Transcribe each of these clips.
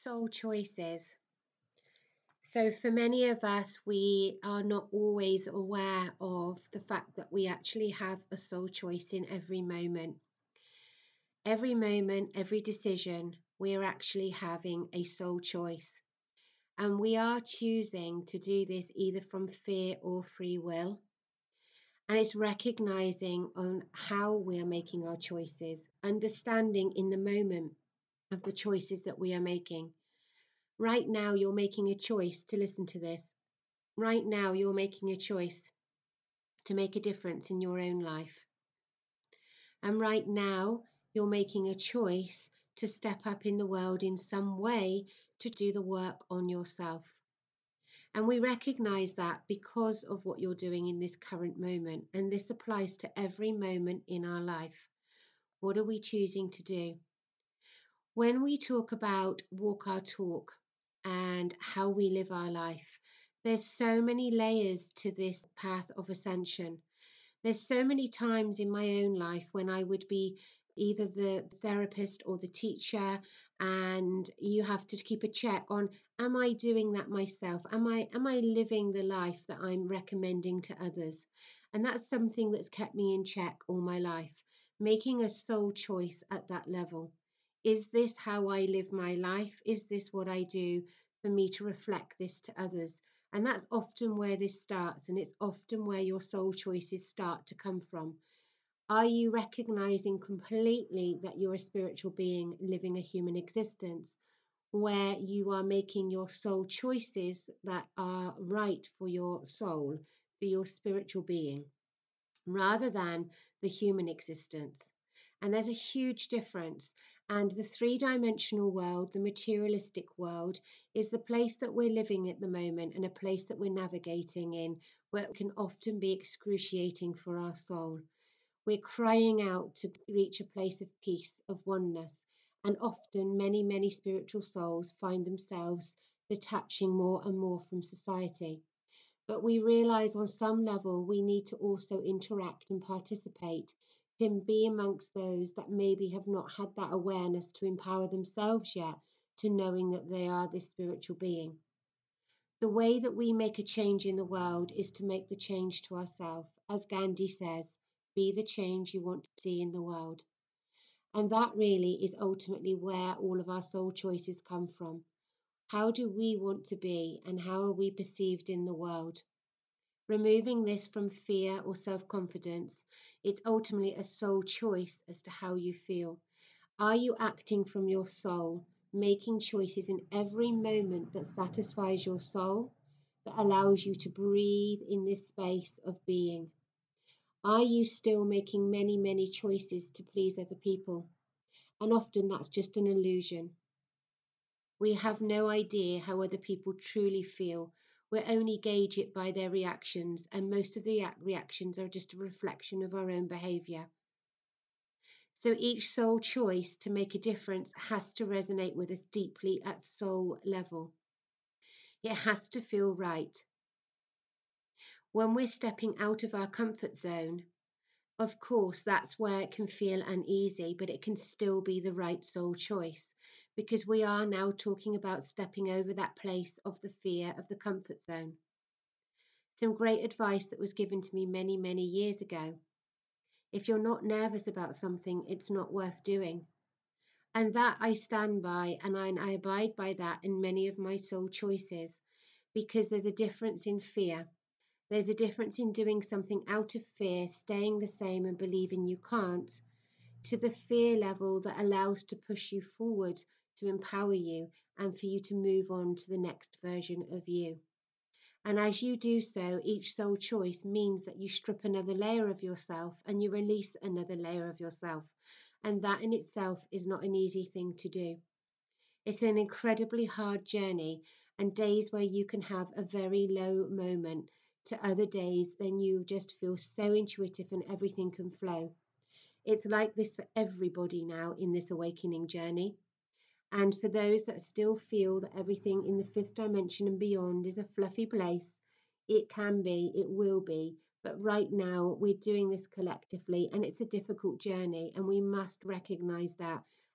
Soul choices. So, for many of us, we are not always aware of the fact that we actually have a soul choice in every moment. Every moment, every decision, we are actually having a soul choice. And we are choosing to do this either from fear or free will. And it's recognizing on how we are making our choices, understanding in the moment of the choices that we are making. Right now, you're making a choice to listen to this. Right now, you're making a choice to make a difference in your own life. And right now, you're making a choice to step up in the world in some way to do the work on yourself. And we recognize that because of what you're doing in this current moment. And this applies to every moment in our life. What are we choosing to do? When we talk about walk our talk and how we live our life, there's so many layers to this path of ascension. There's so many times in my own life when I would be either the therapist or the teacher, and you have to keep a check on, am I doing that myself? Am I living the life that I'm recommending to others? And that's something that's kept me in check all my life, making a soul choice at that level. Is this how I live my life? Is this what I do for me to reflect this to others? And that's often where this starts, and it's often where your soul choices start to come from. Are you recognizing completely that you're a spiritual being living a human existence, where you are making your soul choices that are right for your soul, for your spiritual being, rather than the human existence? And there's a huge difference. And the three-dimensional world, the materialistic world, is the place that we're living at the moment and a place that we're navigating in, where it can often be excruciating for our soul. We're crying out to reach a place of peace, of oneness. And often, many, many spiritual souls find themselves detaching more and more from society. But we realize on some level we need to also interact and participate, to be amongst those that maybe have not had that awareness to empower themselves yet to knowing that they are this spiritual being. The way that we make a change in the world is to make the change to ourselves. As Gandhi says, be the change you want to see in the world. And that really is ultimately where all of our soul choices come from. How do we want to be, and how are we perceived in the world? Removing this from fear or self-confidence, it's ultimately a soul choice as to how you feel. Are you acting from your soul, making choices in every moment that satisfies your soul, that allows you to breathe in this space of being? Are you still making many, many choices to please other people? And often that's just an illusion. We have no idea how other people truly feel. We only gauge it by their reactions, and most of the reactions are just a reflection of our own behavior. So each soul choice to make a difference has to resonate with us deeply at soul level. It has to feel right. When we're stepping out of our comfort zone, of course, that's where it can feel uneasy, but it can still be the right soul choice, because we are now talking about stepping over that place of the fear of the comfort zone. Some great advice that was given to me many, many years ago. If you're not nervous about something, it's not worth doing. And that I stand by, and I abide by that in many of my soul choices, because there's a difference in fear. There's a difference in doing something out of fear, staying the same and believing you can't, to the fear level that allows to push you forward, to empower you, and for you to move on to the next version of you. And as you do so, each soul choice means that you strip another layer of yourself and you release another layer of yourself. And that in itself is not an easy thing to do. It's an incredibly hard journey, and days where you can have a very low moment to other days, then you just feel so intuitive and everything can flow. It's like this for everybody now in this awakening journey. And for those that still feel that everything in the fifth dimension and beyond is a fluffy place, it can be, it will be. But right now, we're doing this collectively, and it's a difficult journey, and we must recognize that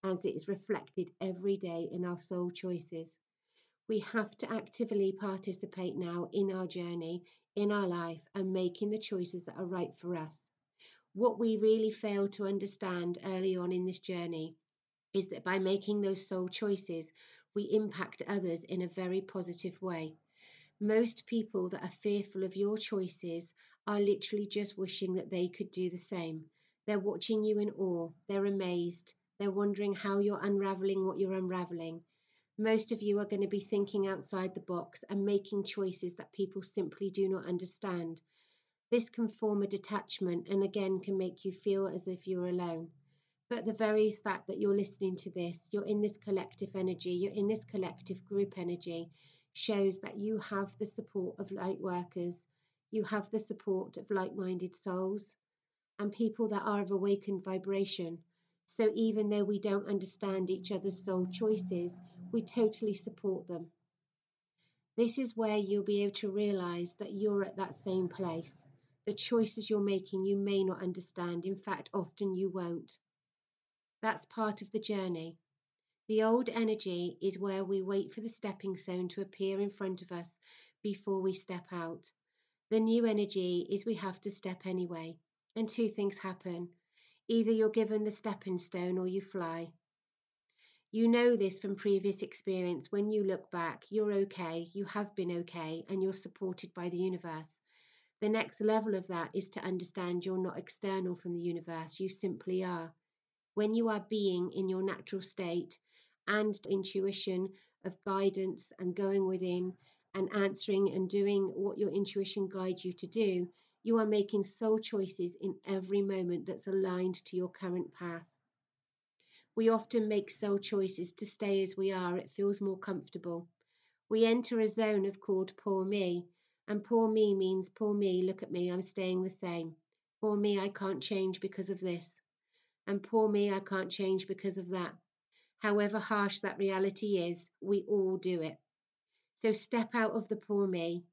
as it is reflected every day in our soul choices. We have to actively participate now in our journey, in our life, and making the choices that are right for us. What we really fail to understand early on in this journey is that by making those soul choices, we impact others in a very positive way. Most people that are fearful of your choices are literally just wishing that they could do the same. They're watching you in awe, they're amazed, they're wondering how you're unraveling what you're unraveling. Most of you are going to be thinking outside the box and making choices that people simply do not understand. This can form a detachment and again can make you feel as if you're alone. But the very fact that you're listening to this, you're in this collective energy, you're in this collective group energy, shows that you have the support of light workers, you have the support of like minded souls, and people that are of awakened vibration. So even though we don't understand each other's soul choices, we totally support them. This is where you'll be able to realize that you're at that same place. The choices you're making, you may not understand. In fact, often you won't. That's part of the journey. The old energy is where we wait for the stepping stone to appear in front of us before we step out. The new energy is we have to step anyway. And two things happen. Either you're given the stepping stone or you fly. You know this from previous experience. When you look back, you're okay, you have been okay, and you're supported by the universe. The next level of that is to understand you're not external from the universe, you simply are. When you are being in your natural state and intuition of guidance and going within and answering and doing what your intuition guides you to do, you are making soul choices in every moment that's aligned to your current path. We often make soul choices to stay as we are, it feels more comfortable. We enter a zone of called poor me, and poor me means poor me, look at me, I'm staying the same. Poor me, I can't change because of this. And poor me, I can't change because of that. However harsh that reality is, we all do it. So step out of the poor me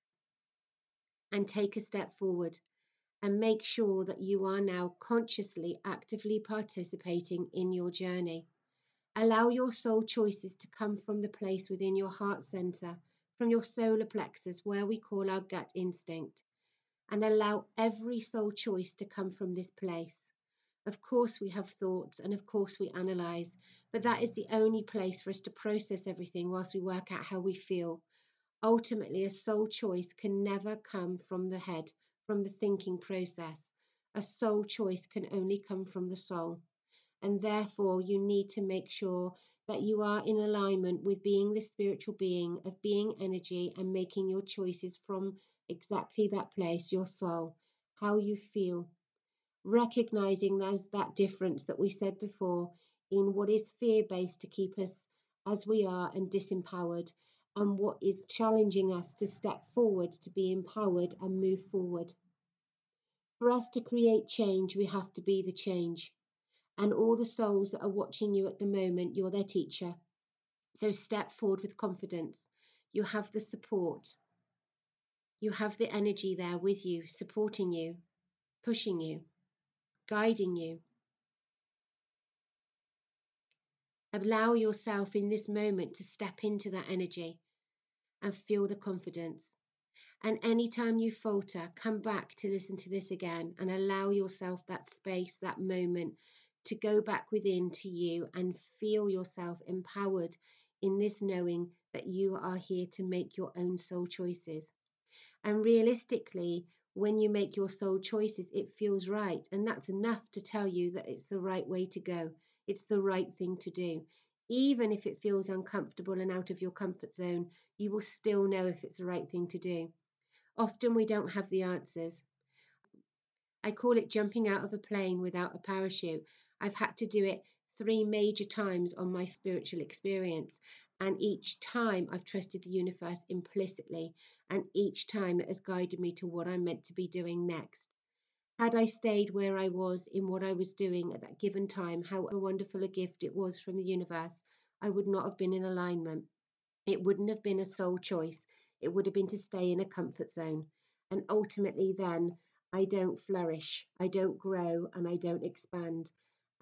and take a step forward and make sure that you are now consciously, actively participating in your journey. Allow your soul choices to come from the place within your heart center, from your solar plexus, where we call our gut instinct, and allow every soul choice to come from this place. Of course, we have thoughts and of course, we analyze, but that is the only place for us to process everything whilst we work out how we feel. Ultimately, a soul choice can never come from the head, from the thinking process. A soul choice can only come from the soul. And therefore, you need to make sure that you are in alignment with being the spiritual being, of being energy, and making your choices from exactly that place, your soul, how you feel. Recognizing there's that difference that we said before in what is fear based to keep us as we are and disempowered, and what is challenging us to step forward to be empowered and move forward. For us to create change, we have to be the change. And all the souls that are watching you at the moment, you're their teacher. So step forward with confidence. You have the support. You have the energy there with you, supporting you, pushing you, guiding you. Allow yourself in this moment to step into that energy and feel the confidence. And anytime you falter, come back to listen to this again and allow yourself that space, that moment to go back within to you and feel yourself empowered in this knowing that you are here to make your own soul choices. And realistically, when you make your soul choices, it feels right. And that's enough to tell you that it's the right way to go. It's the right thing to do. Even if it feels uncomfortable and out of your comfort zone, you will still know if it's the right thing to do. Often we don't have the answers. I call it jumping out of a plane without a parachute. I've had to do it 3 major times on my spiritual experience. And each time I've trusted the universe implicitly. And each time it has guided me to what I'm meant to be doing next. Had I stayed where I was in what I was doing at that given time, how wonderful a gift it was from the universe, I would not have been in alignment. It wouldn't have been a soul choice. It would have been to stay in a comfort zone. And ultimately, then I don't flourish, I don't grow, and I don't expand.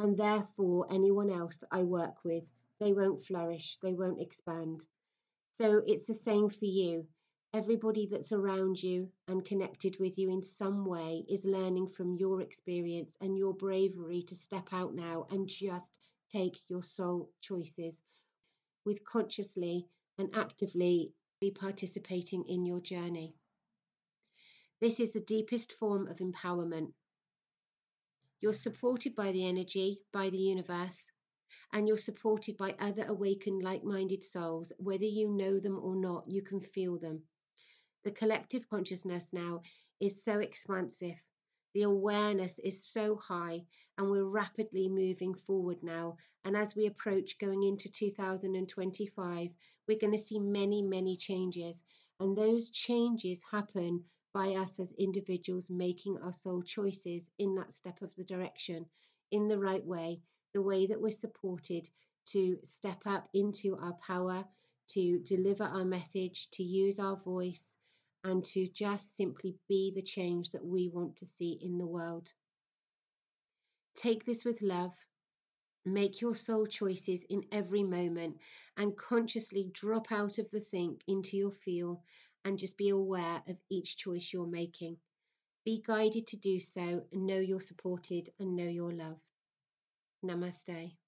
And therefore, anyone else that I work with, they won't flourish, they won't expand. So it's the same for you. Everybody that's around you and connected with you in some way is learning from your experience and your bravery to step out now and just take your soul choices with consciously and actively be participating in your journey. This is the deepest form of empowerment. You're supported by the energy, by the universe, and you're supported by other awakened, like-minded souls. Whether you know them or not, you can feel them. The collective consciousness now is so expansive. The awareness is so high, and we're rapidly moving forward now. And as we approach going into 2025, we're going to see many, many changes. And those changes happen by us as individuals making our soul choices in that step of the direction, in the right way that we're supported to step up into our power, to deliver our message, to use our voice, and to just simply be the change that we want to see in the world. Take this with love. Make your soul choices in every moment and consciously drop out of the think into your feel and just be aware of each choice you're making. Be guided to do so and know you're supported and know you're loved. Namaste.